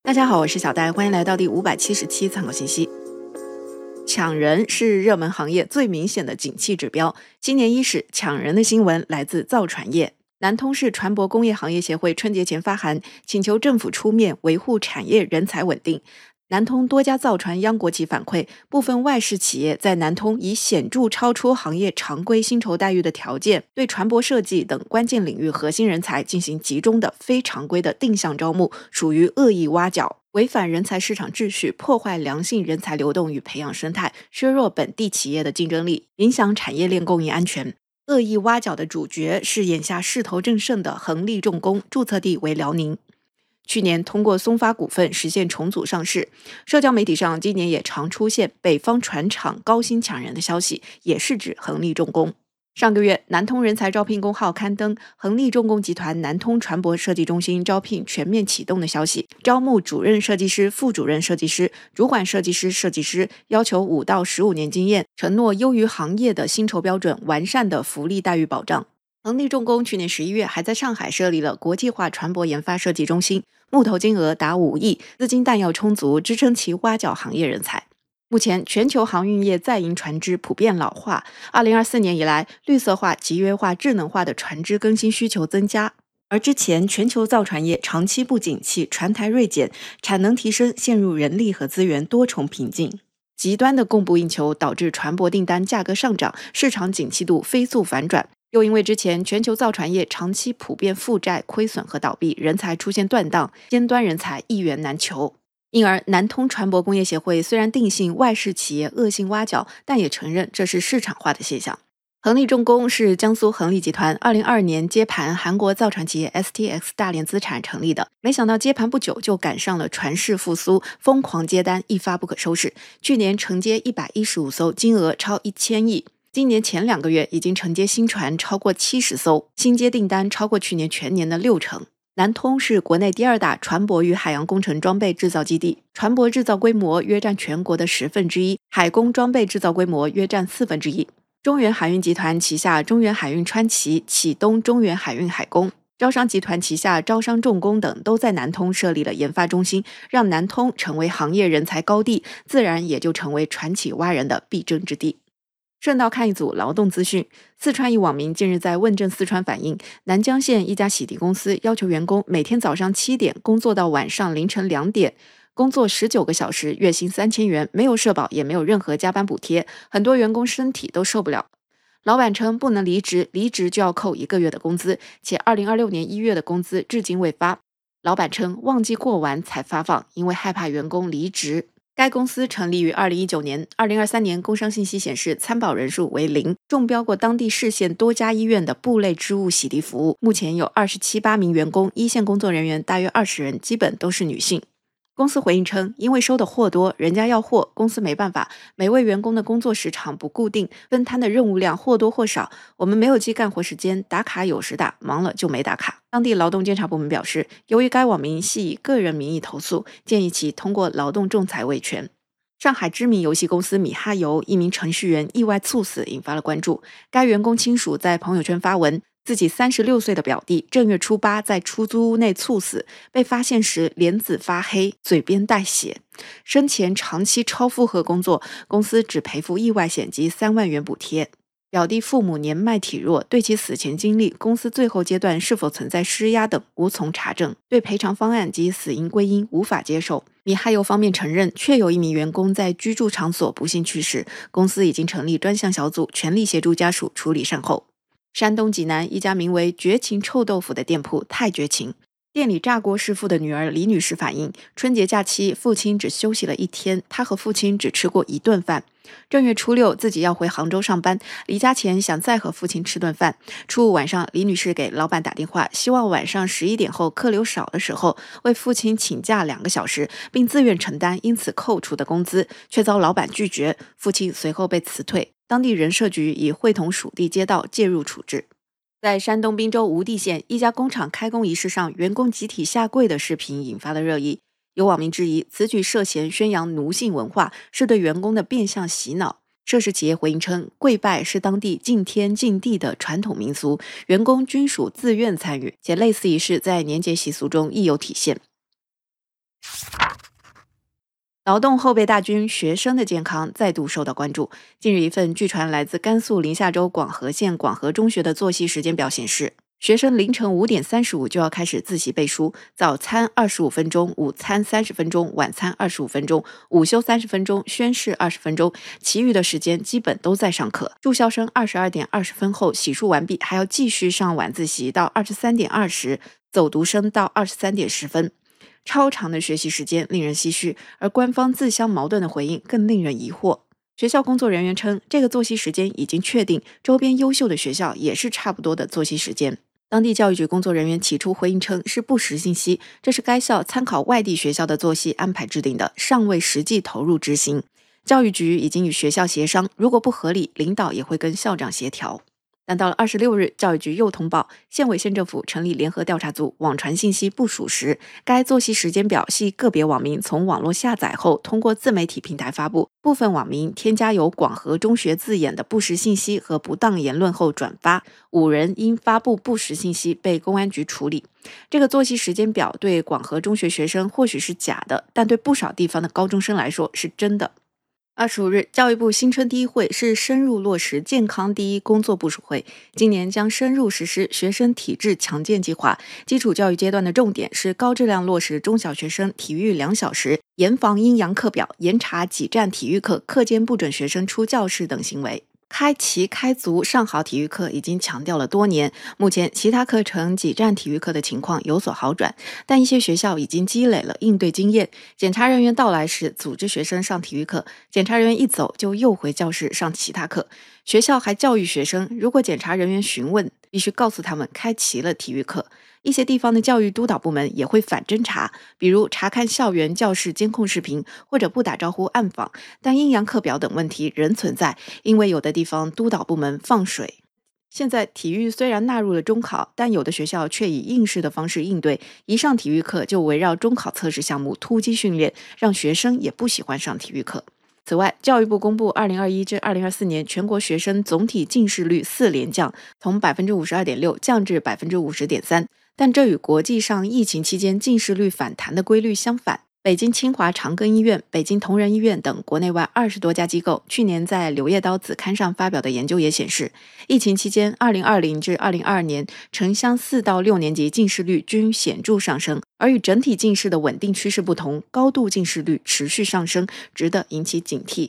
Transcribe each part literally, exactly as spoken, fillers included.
大家好，我是小戴，欢迎来到第五百七十期参考信息。抢人是热门行业最明显的景气指标。今年伊始，抢人的新闻来自造船业。南通市船舶工业行业协会春节前发函，请求政府出面维护产业人才稳定。南通多家造船央国企反馈，部分外事企业在南通以显著超出行业常规薪酬待遇的条件，对船舶设计等关键领域核心人才进行集中的非常规的定向招募，属于恶意挖角，违反人才市场秩序，破坏良性人才流动与培养生态，削弱本地企业的竞争力，影响产业链供应安全。恶意挖角的主角是眼下势头正盛的恒力重工，注册地为辽宁。去年通过松发股份实现重组上市，社交媒体上今年也常出现北方船厂高薪抢人的消息，也是指恒力重工。上个月，南通人才招聘公号刊登恒力重工集团南通船舶设计中心招聘全面启动的消息，招募主任设计师、副主任设计师、主管设计师、设计师，要求五到十五年经验，承诺优于行业的薪酬标准，完善的福利待遇保障。恒力重工去年十一月还在上海设立了国际化船舶研发设计中心，募投金额达五亿，资金弹药充足，支撑其挖角行业人才。目前全球航运业在营船只普遍老化，二零二四年以来，绿色化、集约化、智能化的船只更新需求增加，而之前全球造船业长期不景气，船台锐减，产能提升陷入人力和资源多重瓶颈。极端的供不应求导致船舶订单价格上涨，市场景气度飞速反转。又因为之前全球造船业长期普遍负债、亏损和倒闭，人才出现断档，尖端人才一源难求。因而南通船舶工业协会虽然定性外事企业恶性挖角，但也承认这是市场化的现象。恒力重工是江苏恒力集团二零二二年接盘韩国造船企业 S T X 大连资产成立的，没想到接盘不久就赶上了船市复苏，疯狂接单，一发不可收拾。去年承接一百一十五艘，金额超一千亿。今年前两个月已经承接新船超过七十艘，新接订单超过去年全年的六成。南通是国内第二大船舶与海洋工程装备制造基地，船舶制造规模约占全国的十分之一，海工装备制造规模约占四分之一。中原海运集团旗下中原海运川崎启东中原海运海工，招商集团旗下招商重工等都在南通设立了研发中心，让南通成为行业人才高地，自然也就成为船企挖人的必争之地。顺道看一组劳动资讯，四川一网民近日在问政四川反映，南江县一家洗涤公司要求员工每天早上七点工作到晚上凌晨两点，工作十九个小时，月薪三千元，没有社保，也没有任何加班补贴，很多员工身体都受不了。老板称不能离职，离职就要扣一个月的工资，且二零二六年一月的工资至今未发。老板称旺季过完才发放，因为害怕员工离职。该公司成立于二零一九年，二零二三年工商信息显示参保人数为零，中标过当地市县多家医院的布类织物洗涤服务，目前有二十七八名员工，一线工作人员大约二十人，基本都是女性。公司回应称，因为收的货多，人家要货，公司没办法，每位员工的工作时长不固定，分摊的任务量或多或少，我们没有记干活时间，打卡有时打，忙了就没打卡。当地劳动监察部门表示，由于该网民系以个人名义投诉，建议其通过劳动仲裁维权。上海知名游戏公司米哈游一名程序员意外猝死，引发了关注。该员工亲属在朋友圈发文，自己三十六岁的表弟正月初八在出租屋内猝死，被发现时脸紫发黑，嘴边带血。生前长期超负荷工作，公司只赔付意外险及三万元补贴。表弟父母年迈体弱，对其死前经历、公司最后阶段是否存在施压等无从查证，对赔偿方案及死因归因无法接受。米哈游方面承认，确有一名员工在居住场所不幸去世，公司已经成立专项小组，全力协助家属处理善后。山东济南一家名为绝情臭豆腐的店铺太绝情，店里炸锅师傅的女儿李女士反映，春节假期父亲只休息了一天，她和父亲只吃过一顿饭。正月初六自己要回杭州上班，离家前想再和父亲吃顿饭。初五晚上，李女士给老板打电话，希望晚上十一点后客流少的时候为父亲请假两个小时，并自愿承担因此扣除的工资，却遭老板拒绝，父亲随后被辞退。当地人社局以会同属地街道介入处置。在山东滨州吴地县一家工厂开工仪式上，员工集体下跪的视频引发了热议。有网民质疑此举涉嫌宣扬奴性文化，是对员工的变相洗脑。涉事企业回应称，跪拜是当地敬天敬地的传统民俗，员工均属自愿参与，且类似仪式在年节习俗中亦有体现。 劳动后备大军学生的健康再度受到关注。近日，一份据传来自甘肃临夏州广河县广河中学的作息时间表显示，学生凌晨五点三十五就要开始自习背书，早餐二十五分钟，午餐三十分钟，晚餐二十五分钟，午休三十分钟，宣誓二十分钟，其余的时间基本都在上课。住校生二十二点二十分后洗漱完毕，还要继续上晚自习到二十三点二十，走读生到二十三点十分。超长的学习时间令人唏嘘，而官方自相矛盾的回应更令人疑惑。学校工作人员称，这个作息时间已经确定，周边优秀的学校也是差不多的作息时间。当地教育局工作人员起初回应称是不实信息，这是该校参考外地学校的作息安排制定的，尚未实际投入执行。教育局已经与学校协商，如果不合理，领导也会跟校长协调。但到了二十六日，教育局又通报，县委县政府成立联合调查组，网传信息不属实。该作息时间表系个别网民从网络下载后，通过自媒体平台发布，部分网民添加有广河中学字眼的不实信息和不当言论后转发，五人因发布不实信息被公安局处理。这个作息时间表对广河中学学生或许是假的，但对不少地方的高中生来说是真的。二十五日，教育部新春第一会是深入落实健康第一工作部署会，今年将深入实施学生体质强健计划。基础教育阶段的重点是高质量落实中小学生体育两小时，严防阴阳课表，严查挤占体育课、课间不准学生出教室等行为。开齐开足上好体育课已经强调了多年，目前其他课程挤占体育课的情况有所好转，但一些学校已经积累了应对经验。检查人员到来时组织学生上体育课，检查人员一走就又回教室上其他课。学校还教育学生，如果检查人员询问，必须告诉他们开齐了体育课。一些地方的教育督导部门也会反侦查，比如查看校园教室监控视频，或者不打招呼暗访，但阴阳课表等问题仍存在，因为有的地方督导部门放水。现在体育虽然纳入了中考，但有的学校却以应试的方式应对，一上体育课就围绕中考测试项目突击训练，让学生也不喜欢上体育课。此外，教育部公布二零二一至二零二四年全国学生总体近视率四连降，从 百分之五十二点六 降至 百分之五十点三， 但这与国际上疫情期间近视率反弹的规律相反。北京清华长庚医院、北京同仁医院等国内外二十多家机构去年在《柳叶刀》子刊上发表的研究也显示，疫情期间二零二零至二零二二年城乡四到六年级近视率均显著上升，而与整体近视的稳定趋势不同，高度近视率持续上升，值得引起警惕。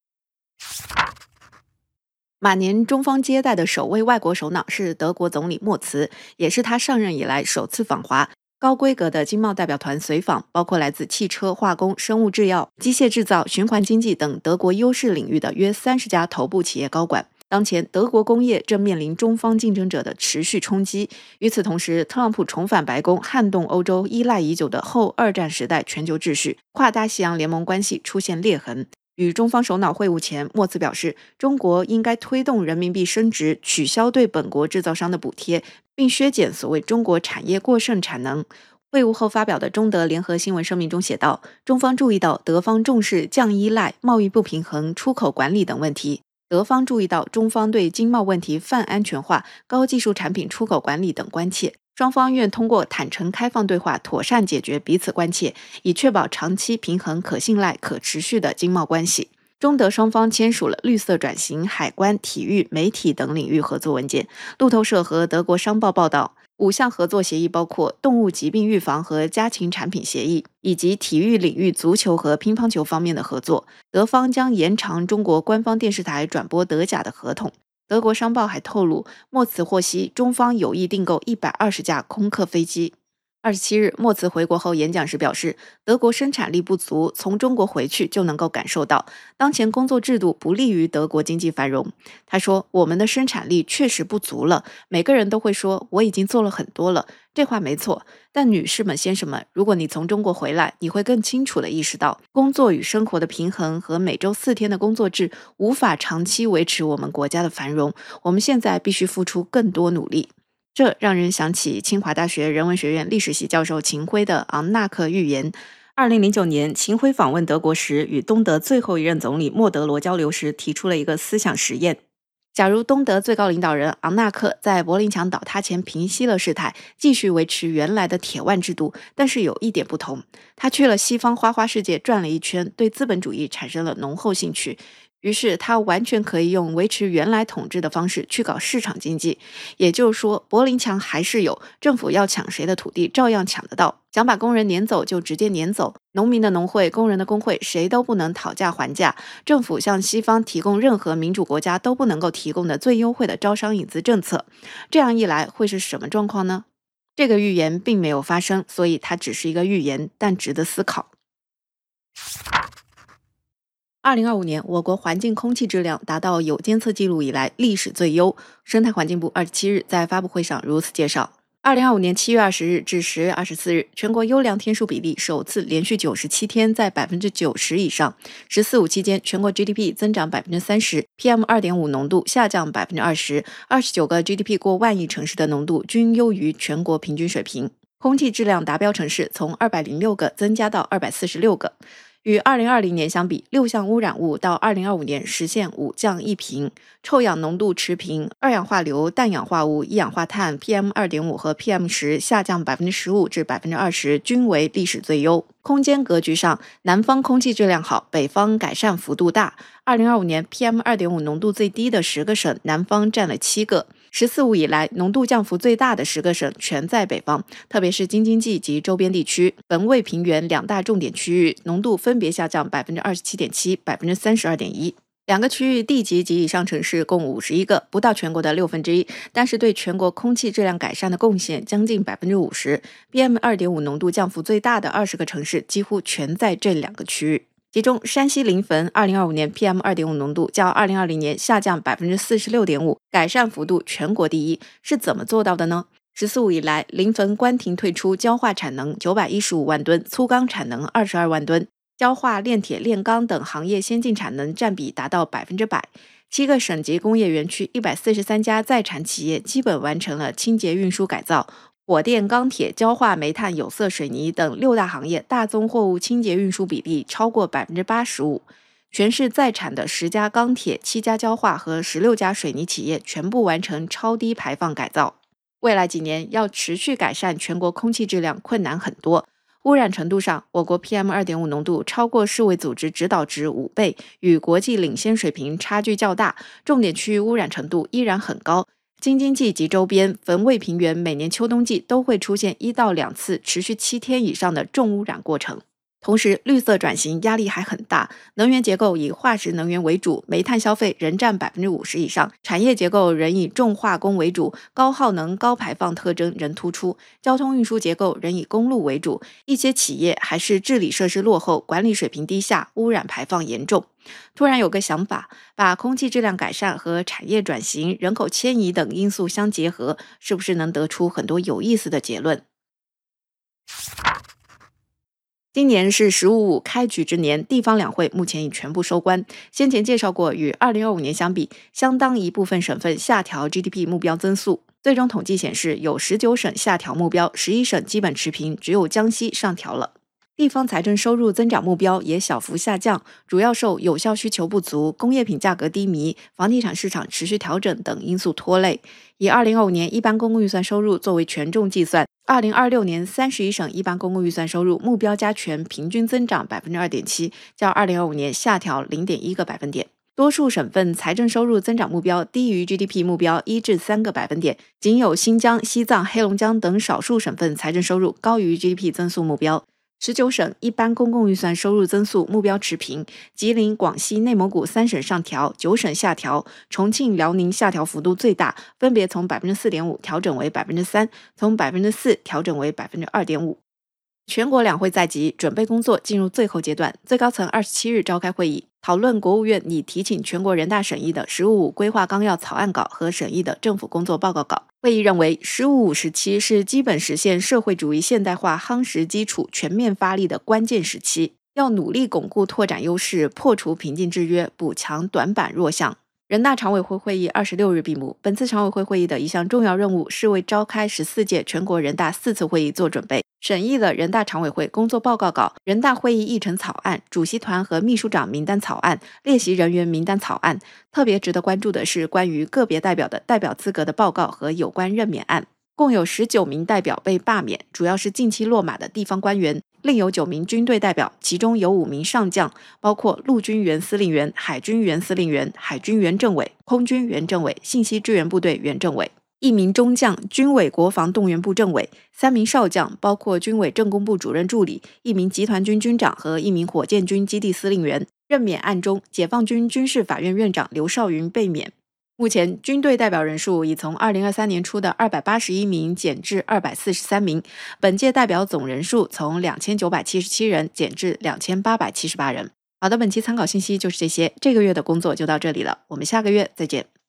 马年中方接待的首位外国首脑是德国总理默茨，也是他上任以来首次访华。高规格的经贸代表团随访，包括来自汽车、化工、生物制药、机械制造、循环经济等德国优势领域的约三十家头部企业高管。当前，德国工业正面临中方竞争者的持续冲击。与此同时，特朗普重返白宫，撼动欧洲依赖已久的后二战时代全球秩序，跨大西洋联盟关系出现裂痕。与中方首脑会晤前，默茨表示，中国应该推动人民币升值，取消对本国制造商的补贴，并削减所谓中国产业过剩产能。会晤后发表的中德联合新闻声明中写道，中方注意到德方重视降依赖、贸易不平衡、出口管理等问题，德方注意到中方对经贸问题泛安全化、高技术产品出口管理等关切，双方愿通过坦诚开放对话妥善解决彼此关切，以确保长期平衡、可信赖、可持续的经贸关系。中德双方签署了绿色转型、海关、体育、媒体等领域合作文件。路透社和德国商报报道，五项合作协议包括动物疾病预防和家禽产品协议，以及体育领域足球和乒乓球方面的合作。德方将延长中国官方电视台转播德甲的合同。德国商报还透露，默茨获悉中方有意订购一百二十架空客飞机。二十七日，默茨回国后演讲时表示，德国生产力不足，从中国回去就能够感受到，当前工作制度不利于德国经济繁荣。他说，我们的生产力确实不足了，每个人都会说我已经做了很多了，这话没错。但女士们、先生们，如果你从中国回来，你会更清楚地意识到，工作与生活的平衡和每周四天的工作制无法长期维持我们国家的繁荣，我们现在必须付出更多努力。这让人想起清华大学人文学院历史系教授秦晖的昂纳克预言。二零零九年，秦晖访问德国时，与东德最后一任总理莫德罗交流时，提出了一个思想实验。 假如东德最高领导人昂纳克在柏林墙倒塌前平息了事态，继续维持原来的铁腕制度，但是有一点不同，他去了西方花花世界转了一圈，对资本主义产生了浓厚兴趣，于是他完全可以用维持原来统治的方式去搞市场经济。也就是说，柏林墙还是有，政府要抢谁的土地照样抢得到，想把工人撵走就直接撵走，农民的农会，工人的工会，谁都不能讨价还价。政府向西方提供任何民主国家都不能够提供的最优惠的招商引资政策。这样一来会是什么状况呢？这个预言并没有发生，所以它只是一个预言，但值得思考。二零二五年，我国环境空气质量达到有监测记录以来历史最优。生态环境部二十七日在发布会上如此介绍。二零二五年七月二十日至十月二十四日，全国优良天数比例首次连续九十七天在百分之九十以上。十四五期间，全国 G D P 增长百分之三十 ，P M 二点五 浓度下降百分之二十，二十九个 G D P 过万亿城市的浓度均优于全国平均水平。空气质量达标城市从二百零六个增加到二百四十六个。与二零二零年相比，六项污染物到二零二五年实现五降一平，臭氧浓度持平，二氧化硫、氮氧化物、一氧化碳、P M 二点五 和 P M 十 下降百分之十五至百分之二十，均为历史最优。空间格局上，南方空气质量好，北方改善幅度大。二零二五年 P M 二点五 浓度最低的十个省，南方占了七个。十四五以来，浓度降幅最大的十个省全在北方，特别是京津冀及周边地区、汾渭平原两大重点区域，浓度分别下降百分之二十七点七、百分之三十二点一。两个区域地级及以上城市共五十一个，不到全国的六分之一，但是对全国空气质量改善的贡献将近百分之五十。P M 二点五 浓度降幅最大的二十个城市几乎全在这两个区域。其中，山西临汾二零二五年 P M 二点五 浓度较二零二零年下降百分之四十六点五，改善幅度全国第一，是怎么做到的呢？十四五以来，临汾关停退出焦化产能九百一十五万吨，粗钢产能二十二万吨，焦化、炼铁、炼钢等行业先进产能占比达到百分之百。七个省级工业园区一百四十三家在产企业基本完成了清洁运输改造。火电、钢铁、焦化、煤炭、有色、水泥等六大行业大宗货物清洁运输比例超过百分之八十五。全市在产的十家钢铁、七家焦化和十六家水泥企业全部完成超低排放改造。未来几年要持续改善全国空气质量困难很多。污染程度上，我国 P M 二点五 浓度超过世卫组织指导值五倍，与国际领先水平差距较大，重点区域污染程度依然很高。京津冀及周边、汾渭平原每年秋冬季都会出现一到两次持续七天以上的重污染过程。同时，绿色转型压力还很大，能源结构以化石能源为主，煤炭消费仍占百分之五十以上，产业结构仍以重化工为主，高耗能、高排放特征仍突出，交通运输结构仍以公路为主，一些企业还是治理设施落后，管理水平低下，污染排放严重。突然有个想法，把空气质量改善和产业转型、人口迁移等因素相结合，是不是能得出很多有意思的结论？今年是十五五开局之年，地方两会目前已全部收官。先前介绍过，与二零二五年相比，相当一部分省份下调 G D P 目标增速。最终统计显示，有十九省下调目标，十一省基本持平，只有江西上调了。地方财政收入增长目标也小幅下降，主要受有效需求不足、工业品价格低迷、房地产市场持续调整等因素拖累。以二零二五年一般公共预算收入作为权重计算，二零二六年三十一省一般公共预算收入目标加权平均增长 百分之二点七， 较二零二五年下调 零点一个百分点。多数省份财政收入增长目标低于 G D P 目标一至三个百分点，仅有新疆、西藏、黑龙江等少数省份财政收入高于 G D P 增速目标。十九省一般公共预算收入增速目标持平，吉林、广西、内蒙古三省上调，九省下调，重庆、辽宁下调幅度最大，分别从 百分之四点五 调整为 百分之三， 从 百分之四 调整为 百分之二点五。全国两会在即，准备工作进入最后阶段。最高层二十七日召开会议，讨论国务院拟提请全国人大审议的“十五五”规划纲要草案稿和审议的政府工作报告稿。会议认为，“十五五”时期是基本实现社会主义现代化夯实基础、全面发力的关键时期，要努力巩固拓展优势，破除瓶颈制约，补强短板弱项。 人大常委会会议二十六日闭幕，本次常委会会议的一项重要任务是为召开十四届全国人大四次会议做准备，审议了人大常委会工作报告稿、人大会议议程草案、主席团和秘书长名单草案、列席人员名单草案。特别值得关注的是关于个别代表的代表资格的报告和有关任免案。共有十九名代表被罢免，主要是近期落马的地方官员，另有九名军队代表，其中有五名上将，包括陆军原司令员、海军原司令员、海军原政委、空军原政委、信息支援部队原政委，一名中将，军委国防动员部政委，三名少将，包括军委政工部主任助理，一名集团军军长和一名火箭军基地司令员。任免案中，解放军军事法院院长刘少云被免。目前军队代表人数已从二零二三年初的二百八十一名减至二百四十三名，本届代表总人数从两千九百七十七人减至两千八百七十八人。好的，本期参考信息就是这些，这个月的工作就到这里了，我们下个月再见。